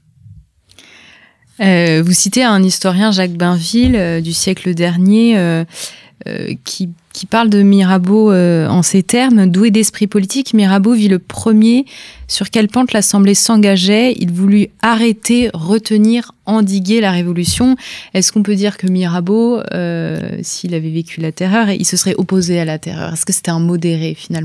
[SPEAKER 2] Euh, vous citez un historien, Jacques Bainville, euh, du siècle dernier, euh, euh, qui, qui parle de Mirabeau euh, en ces termes. Doué d'esprit politique, Mirabeau vit le premier sur quelle pente l'Assemblée s'engageait. Il voulut arrêter, retenir, endiguer la Révolution. Est-ce qu'on peut dire que Mirabeau, euh, s'il avait vécu la Terreur, il se serait opposé à la Terreur ? Est-ce que c'était un modéré, finalement ?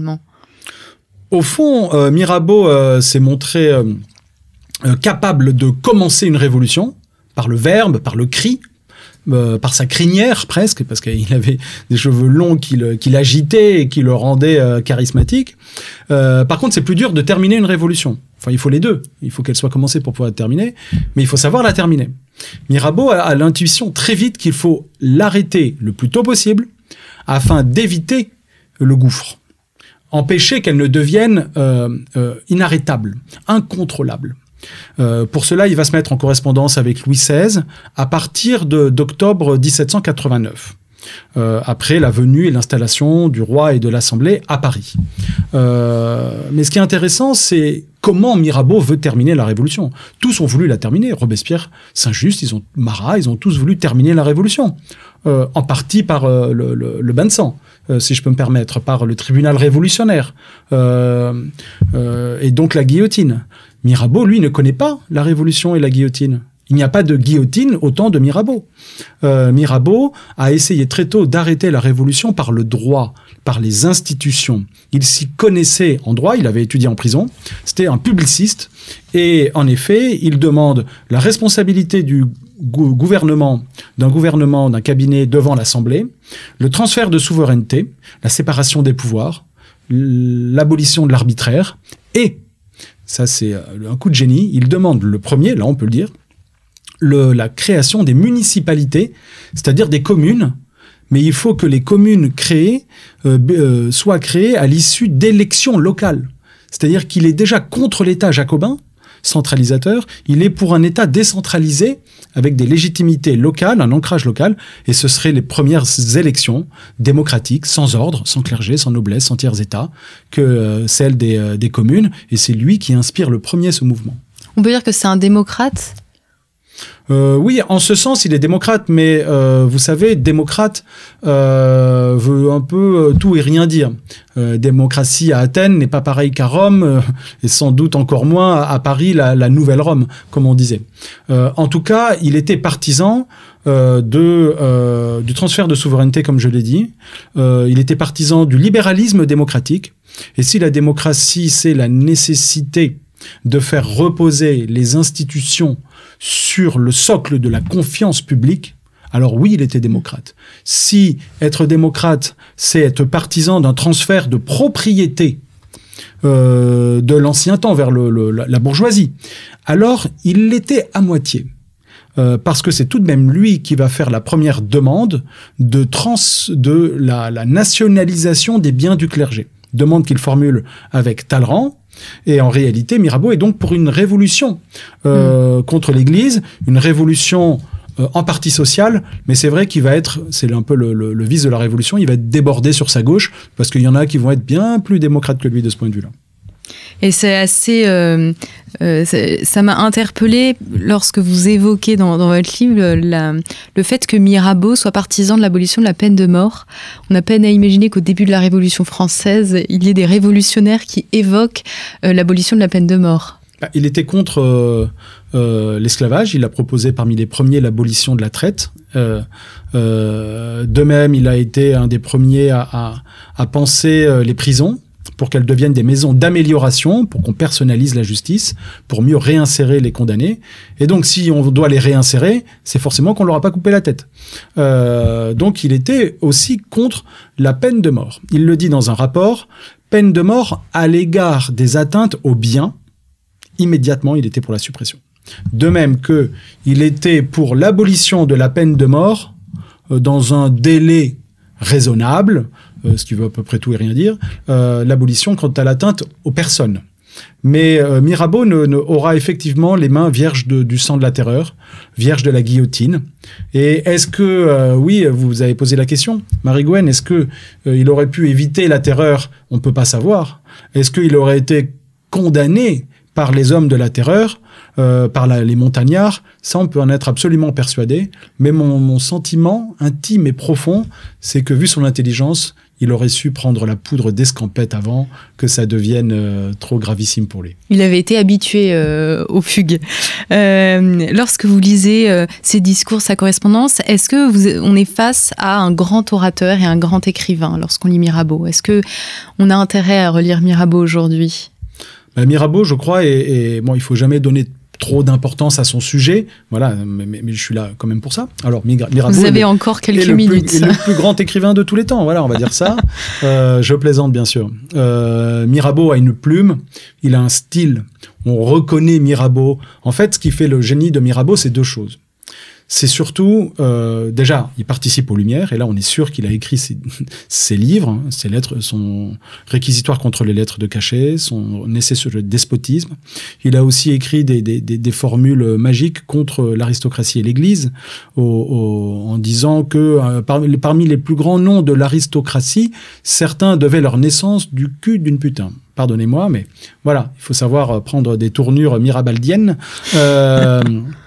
[SPEAKER 3] Au fond, euh, Mirabeau euh, s'est montré euh, euh, capable de commencer une révolution par le verbe, par le cri, Euh, par sa crinière presque, parce qu'il avait des cheveux longs qui, le, qui l'agitaient et qui le rendaient euh, charismatique. Euh, par contre, c'est plus dur de terminer une révolution. Enfin, il faut les deux. Il faut qu'elle soit commencée pour pouvoir être terminée, mais il faut savoir la terminer. Mirabeau a, a l'intuition très vite qu'il faut l'arrêter le plus tôt possible afin d'éviter le gouffre. Empêcher qu'elle ne devienne euh, euh, inarrêtable, incontrôlable. Euh, pour cela, il va se mettre en correspondance avec Louis seize à partir de, d'octobre dix-sept cent quatre-vingt-neuf, euh, après la venue et l'installation du roi et de l'Assemblée à Paris. Euh, mais ce qui est intéressant, c'est comment Mirabeau veut terminer la Révolution. Tous ont voulu la terminer. Robespierre, Saint-Just, ils ont, Marat, ils ont tous voulu terminer la Révolution. Euh, en partie par euh, le, le, le bain de sang, euh, si je peux me permettre, par le tribunal révolutionnaire, euh, euh, et donc la guillotine. Mirabeau, lui, ne connaît pas la Révolution et la guillotine. Il n'y a pas de guillotine au temps de Mirabeau. Euh, Mirabeau a essayé très tôt d'arrêter la Révolution par le droit, par les institutions. Il s'y connaissait en droit, il avait étudié en prison, c'était un publiciste, et en effet, il demande la responsabilité du gou- gouvernement, d'un gouvernement, d'un cabinet devant l'Assemblée, le transfert de souveraineté, la séparation des pouvoirs, l'abolition de l'arbitraire, et ça, c'est un coup de génie. Il demande le premier, là on peut le dire, le, la création des municipalités, c'est-à-dire des communes. Mais il faut que les communes créées euh, euh, soient créées à l'issue d'élections locales. C'est-à-dire qu'il est déjà contre l'État jacobin, centralisateur. Il est pour un État décentralisé, avec des légitimités locales, un ancrage local. Et ce seraient les premières élections démocratiques, sans ordre, sans clergé, sans noblesse, sans tiers-État, que euh, celles des, euh, des communes. Et c'est lui qui inspire le premier ce mouvement.
[SPEAKER 2] On peut dire que c'est un démocrate ?
[SPEAKER 3] Euh, oui, en ce sens, il est démocrate, mais euh, vous savez, démocrate euh, veut un peu tout et rien dire. Euh, démocratie à Athènes n'est pas pareil qu'à Rome, euh, et sans doute encore moins à, à Paris, la, la nouvelle Rome, comme on disait. Euh, en tout cas, il était partisan euh, de, euh, du transfert de souveraineté, comme je l'ai dit. Euh, il était partisan du libéralisme démocratique. Et si la démocratie, c'est la nécessité de faire reposer les institutions sur le socle de la confiance publique, alors oui, il était démocrate. Si être démocrate, c'est être partisan d'un transfert de propriété euh, de l'ancien temps vers le, le, la bourgeoisie, alors il l'était à moitié. euh, parce que c'est tout de même lui qui va faire la première demande de, trans, de la, la nationalisation des biens du clergé. Demande qu'il formule avec Talleyrand. Et en réalité, Mirabeau est donc pour une révolution euh, mmh. contre l'Église, une révolution euh, en partie sociale, mais c'est vrai qu'il va être, c'est un peu le, le, le vice de la révolution, il va être débordé sur sa gauche, parce qu'il y en a qui vont être bien plus démocrates que lui de ce point de vue-là.
[SPEAKER 2] Et c'est assez... Euh, euh, c'est, ça m'a interpellée lorsque vous évoquez dans, dans votre livre la, le fait que Mirabeau soit partisan de l'abolition de la peine de mort. On a peine à imaginer qu'au début de la Révolution française, il y ait des révolutionnaires qui évoquent euh, l'abolition de la peine de mort.
[SPEAKER 3] Il était contre euh, euh, l'esclavage. Il a proposé parmi les premiers l'abolition de la traite. Euh, euh, de même, il a été un des premiers à, à, à penser euh, les prisons, pour qu'elles deviennent des maisons d'amélioration, pour qu'on personnalise la justice, pour mieux réinsérer les condamnés. Et donc, si on doit les réinsérer, c'est forcément qu'on leur a pas coupé la tête. Euh, donc, il était aussi contre la peine de mort. Il le dit dans un rapport, peine de mort à l'égard des atteintes aux biens. Immédiatement, il était pour la suppression. De même que il était pour l'abolition de la peine de mort euh, dans un délai raisonnable, euh, ce qui veut à peu près tout et rien dire, euh, l'abolition quant à l'atteinte aux personnes. Mais euh, Mirabeau ne, ne aura effectivement les mains vierges de, du sang de la terreur, vierges de la guillotine. Et est-ce que, euh, oui, vous avez posé la question, Marie-Gwen, est-ce que euh, il aurait pu éviter la terreur? On ne peut pas savoir. Est-ce qu'il aurait été condamné par les hommes de la terreur, euh, par la, les montagnards? Ça, on peut en être absolument persuadé. Mais mon, mon sentiment intime et profond, c'est que vu son intelligence, il aurait su prendre la poudre d'escampette avant que ça devienne euh, trop gravissime pour lui.
[SPEAKER 2] Il avait été habitué euh, aux fugues. Euh, lorsque vous lisez euh, ses discours, sa correspondance, est-ce que vous, on est face à un grand orateur et un grand écrivain lorsqu'on lit Mirabeau? Est-ce que on a intérêt à relire Mirabeau aujourd'hui?
[SPEAKER 3] Ben, Mirabeau, je crois, et, et bon, il faut jamais donner trop d'importance à son sujet, voilà, mais, mais, mais je suis là quand même pour ça. Alors Mirabeau,
[SPEAKER 2] vous avez
[SPEAKER 3] le,
[SPEAKER 2] encore quelques
[SPEAKER 3] est
[SPEAKER 2] minutes.
[SPEAKER 3] Est le plus grand écrivain de tous les temps, voilà, on va dire ça. euh, je plaisante bien sûr. Euh, Mirabeau a une plume, il a un style. On reconnaît Mirabeau. En fait, ce qui fait le génie de Mirabeau, c'est deux choses. C'est surtout, euh, déjà, il participe aux Lumières, et là, on est sûr qu'il a écrit ses, ses livres, hein, ses lettres, son réquisitoire contre les lettres de cachet, son essai sur le despotisme. Il a aussi écrit des, des, des, des formules magiques contre l'aristocratie et l'Église, au, au, en disant que euh, parmi, parmi les plus grands noms de l'aristocratie, certains devaient leur naissance du cul d'une putain. Pardonnez-moi, mais voilà, il faut savoir prendre des tournures mirabaldiennes. Euh,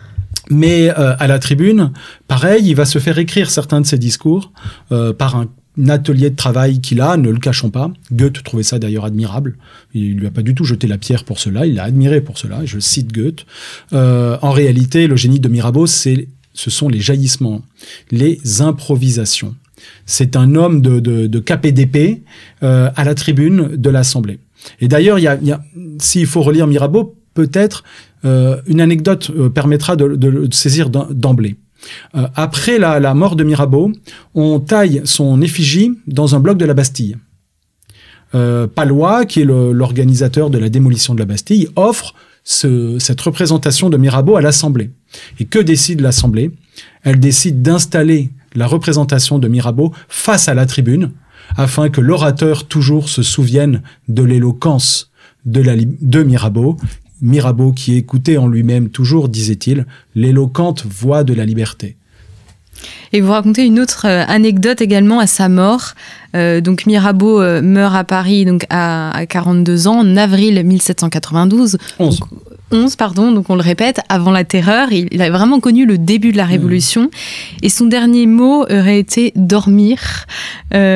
[SPEAKER 3] Mais euh, à la Tribune, pareil, il va se faire écrire certains de ses discours euh, par un, un atelier de travail qu'il a, ne le cachons pas. Goethe trouvait ça d'ailleurs admirable. Il lui a pas du tout jeté la pierre pour cela, il l'a admiré pour cela. Je cite Goethe. Euh, en réalité, le génie de Mirabeau, c'est, ce sont les jaillissements, les improvisations. C'est un homme de, de, de cap et d'épée euh, à la Tribune de l'Assemblée. Et d'ailleurs, il y a, il y a, s'il faut relire Mirabeau, peut-être euh, une anecdote euh, permettra de, de, de saisir d'emblée. Euh, après la, la mort de Mirabeau, on taille son effigie dans un bloc de la Bastille. Euh, Palois, qui est le, l'organisateur de la démolition de la Bastille, offre ce, cette représentation de Mirabeau à l'Assemblée. Et que décide l'Assemblée? Elle décide d'installer la représentation de Mirabeau face à la Tribune, afin que l'orateur toujours se souvienne de l'éloquence de, la, de Mirabeau. Mirabeau qui écoutait en lui-même toujours, disait-il, l'éloquente voix de la liberté.
[SPEAKER 2] Et vous racontez une autre euh, anecdote également à sa mort. Euh, donc Mirabeau euh, meurt à Paris donc à, à quarante-deux ans en avril mille sept cent quatre-vingt-douze.
[SPEAKER 3] onze.
[SPEAKER 2] Donc, onze, pardon, donc on le répète, avant la Terreur. Il, il a vraiment connu le début de la Révolution. Mmh. Et son dernier mot aurait été « dormir euh, ».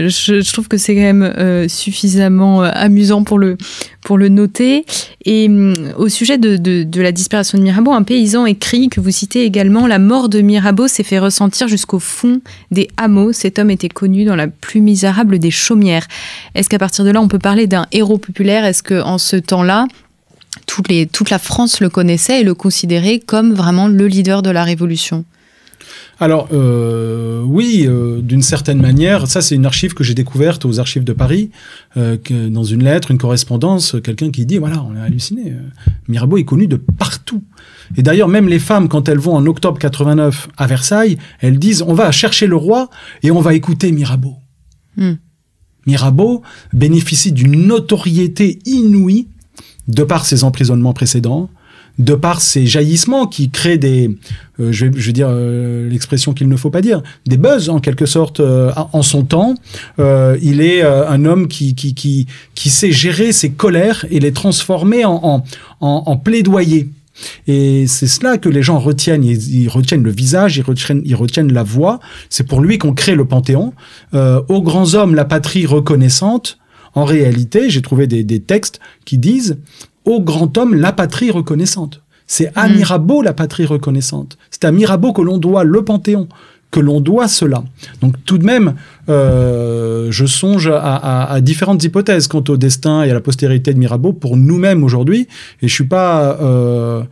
[SPEAKER 2] Je, je trouve que c'est quand même euh, suffisamment euh, amusant pour le, pour le noter. Et euh, au sujet de, de, de la disparition de Mirabeau, un paysan écrit, que vous citez également, « La mort de Mirabeau s'est fait ressentir jusqu'au fond des hameaux. Cet homme était connu dans la plus misérable des chaumières ». Est-ce qu'à partir de là, on peut parler d'un héros populaire? Est-ce qu'en ce temps-là, Toutes les, toute la France le connaissait et le considérait comme vraiment le leader de la Révolution?
[SPEAKER 3] Alors, euh, oui, euh, d'une certaine manière, ça c'est une archive que j'ai découverte aux archives de Paris, euh, que dans une lettre, une correspondance, quelqu'un qui dit, voilà, on a halluciné, euh, Mirabeau est connu de partout. Et d'ailleurs, même les femmes, quand elles vont en octobre quatre-vingt-neuf à Versailles, elles disent « on va chercher le roi et on va écouter Mirabeau mm. ». Mirabeau bénéficie d'une notoriété inouïe de par ses emprisonnements précédents, de par ses jaillissements qui créent des, euh, je, vais, je vais dire euh, l'expression qu'il ne faut pas dire, des buzz en quelque sorte euh, en son temps. Euh, il est euh, un homme qui, qui, qui, qui sait gérer ses colères et les transformer en, en, en, en plaidoyer. Et c'est cela que les gens retiennent. Ils, ils retiennent le visage, ils retiennent, ils retiennent la voix. C'est pour lui qu'on crée le Panthéon. Euh, aux grands hommes, la patrie reconnaissante. En réalité, j'ai trouvé des, des textes qui disent « Ô grand homme, la patrie reconnaissante ». C'est à mmh. Mirabeau la patrie reconnaissante. C'est à Mirabeau que l'on doit le Panthéon, que l'on doit cela. Donc tout de même, euh, je songe à, à, à différentes hypothèses quant au destin et à la postérité de Mirabeau pour nous-mêmes aujourd'hui. Et je suis pas euh,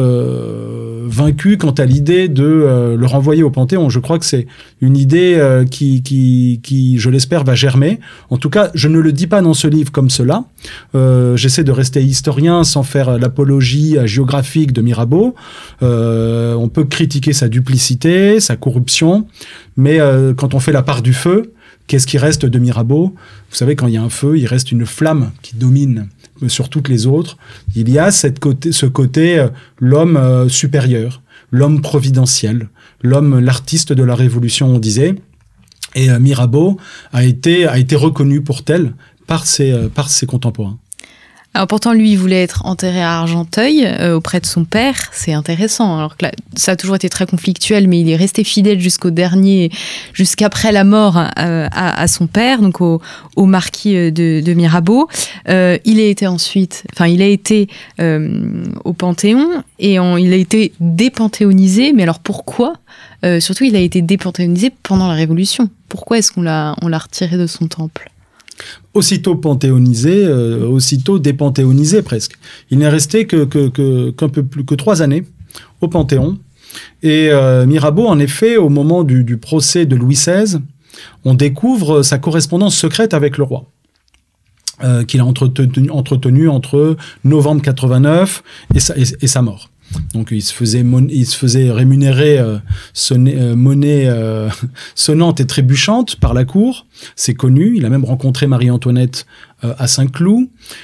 [SPEAKER 3] euh, vaincu quant à l'idée de euh, le renvoyer au Panthéon. Je crois que c'est une idée euh, qui, qui, qui, je l'espère, va germer. En tout cas, je ne le dis pas dans ce livre comme cela. Euh, j'essaie de rester historien sans faire l'apologie géographique de Mirabeau. Euh, on peut critiquer sa duplicité, sa corruption, mais euh, quand on fait la part du feu, qu'est-ce qui reste de Mirabeau ? Vous savez, quand il y a un feu, il reste une flamme qui domine sur toutes les autres. Il y a cette côté, ce côté, euh, l'homme euh, supérieur, l'homme providentiel, l'homme, l'artiste de la Révolution, on disait. Et euh, Mirabeau a été, a été reconnu pour tel par ses, euh, par ses contemporains.
[SPEAKER 2] Alors pourtant, lui, il voulait être enterré à Argenteuil, euh, auprès de son père. C'est intéressant. Alors que là, ça a toujours été très conflictuel, mais il est resté fidèle jusqu'au dernier, jusqu'après la mort euh, à, à son père, donc au, au marquis de, de Mirabeau. Euh, il a été ensuite, enfin, il a été euh, au Panthéon et on, il a été dépanthéonisé. Mais alors pourquoi ? euh, Surtout, il a été dépanthéonisé pendant la Révolution. Pourquoi est-ce qu'on l'a, on l'a retiré de son temple ?
[SPEAKER 3] Aussitôt panthéonisé, euh, aussitôt dépanthéonisé presque. Il n'est resté que, que, que, qu'un peu plus que trois années au Panthéon. Et euh, Mirabeau, en effet, au moment du, du procès de Louis seize, on découvre sa correspondance secrète avec le roi, euh, qu'il a entretenu, entretenu entre novembre quatre-vingt-neuf et sa, et, et sa mort. Donc il se faisait, mon, il se faisait rémunérer euh, sonner, euh, monnaie euh, sonnante et trébuchante par la cour. C'est connu. Il a même rencontré Marie-Antoinette euh, à Saint-Cloud.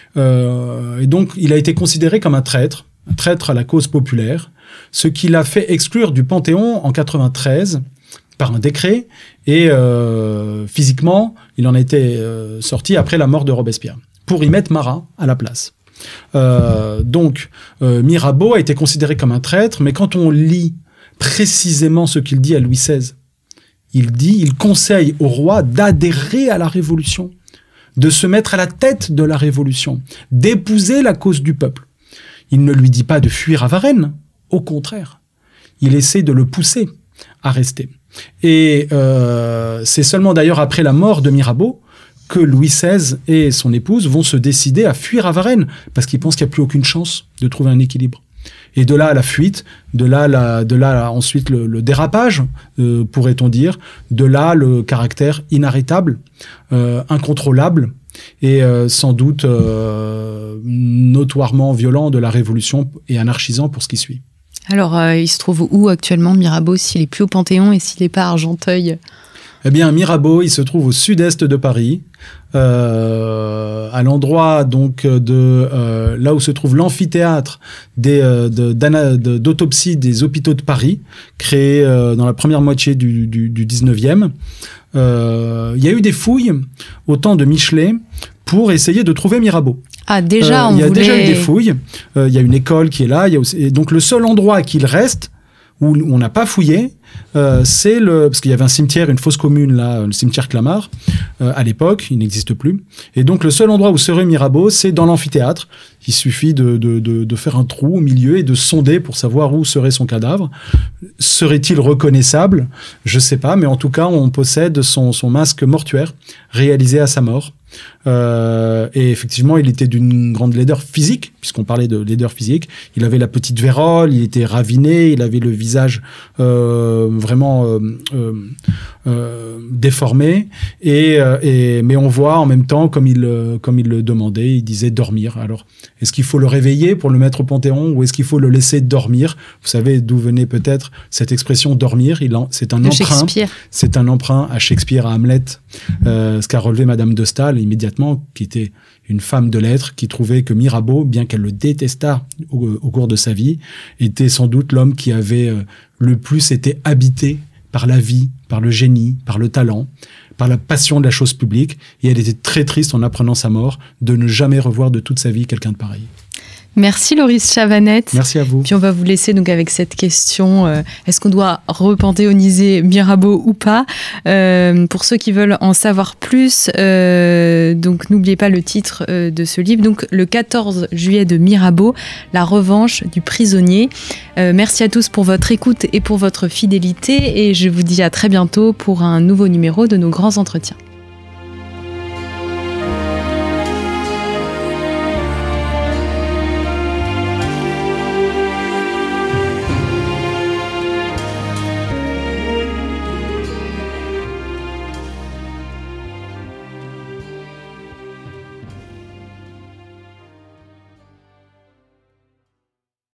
[SPEAKER 3] Euh, et donc il a été considéré comme un traître, un traître à la cause populaire, ce qui l'a fait exclure du Panthéon en quatre-vingt-treize par un décret. Et euh, physiquement, il en a été euh, sorti après la mort de Robespierre, pour y mettre Marat à la place. Euh, donc, euh, Mirabeau a été considéré comme un traître, mais quand on lit précisément ce qu'il dit à Louis seize, il dit, il conseille au roi d'adhérer à la Révolution, de se mettre à la tête de la Révolution, d'épouser la cause du peuple. Il ne lui dit pas de fuir à Varennes, au contraire, il essaie de le pousser à rester. Et euh, c'est seulement d'ailleurs après la mort de Mirabeau que Louis seize et son épouse vont se décider à fuir à Varennes, parce qu'ils pensent qu'il n'y a plus aucune chance de trouver un équilibre. Et de là la fuite, de là, la, de là ensuite le, le dérapage, euh, pourrait-on dire, de là le caractère inarrêtable, euh, incontrôlable, et euh, sans doute euh, notoirement violent de la Révolution et anarchisant pour ce qui suit.
[SPEAKER 2] Alors, euh, il se trouve où actuellement Mirabeau, s'il n'est plus au Panthéon et s'il n'est pas à Argenteuil ?
[SPEAKER 3] Eh bien, Mirabeau, il se trouve au sud-est de Paris, euh, à l'endroit donc de euh, là où se trouve l'amphithéâtre des, euh, de, de, d'autopsie des hôpitaux de Paris, créé euh, dans la première moitié du, du, du dix-neuvième. Euh, il y a eu des fouilles au temps de Michelet pour essayer de trouver Mirabeau.
[SPEAKER 2] Ah, déjà,
[SPEAKER 3] euh,
[SPEAKER 2] on
[SPEAKER 3] Il y a
[SPEAKER 2] voulait...
[SPEAKER 3] déjà eu des fouilles. Euh, il y a une école qui est là. Il y a aussi... Et donc, le seul endroit qu'il reste, où on n'a pas fouillé, euh, c'est le... Parce qu'il y avait un cimetière, une fosse commune, là, le cimetière Clamart, euh, à l'époque, il n'existe plus. Et donc, le seul endroit où serait Mirabeau, c'est dans l'amphithéâtre. Il suffit de, de, de, de faire un trou au milieu et de sonder pour savoir où serait son cadavre. Serait-il reconnaissable ? Je ne sais pas, mais en tout cas, on possède son, son masque mortuaire, réalisé à sa mort. Euh, et effectivement, il était d'une grande laideur physique, puisqu'on parlait de laideur physique. Il avait la petite vérole, il était raviné, il avait le visage euh, vraiment euh, euh, euh, déformé. Et, euh, et, mais on voit en même temps, comme il, euh, comme il le demandait, il disait dormir. Alors, est-ce qu'il faut le réveiller pour le mettre au Panthéon ou est-ce qu'il faut le laisser dormir? Vous savez d'où venait peut-être cette expression dormir. Il en, c'est un
[SPEAKER 2] de
[SPEAKER 3] emprunt. C'est un emprunt à Shakespeare, à Hamlet, euh, ce qu'a relevé Madame de Staël immédiatement, qui était une femme de lettres, qui trouvait que Mirabeau, bien qu'elle le détestât au, au cours de sa vie, était sans doute l'homme qui avait euh, le plus été habité par la vie, par le génie, par le talent, par la passion de la chose publique. Et elle était très triste en apprenant sa mort, de ne jamais revoir de toute sa vie quelqu'un de pareil.
[SPEAKER 2] Merci Loris Chavanette.
[SPEAKER 3] Merci à vous.
[SPEAKER 2] Puis on va vous laisser donc avec cette question, euh, est-ce qu'on doit repanthéoniser Mirabeau ou pas? euh, Pour ceux qui veulent en savoir plus, euh, donc n'oubliez pas le titre euh, de ce livre, donc le quatorze juillet de Mirabeau, la revanche du prisonnier. Euh, merci à tous pour votre écoute et pour votre fidélité et je vous dis à très bientôt pour un nouveau numéro de nos grands entretiens.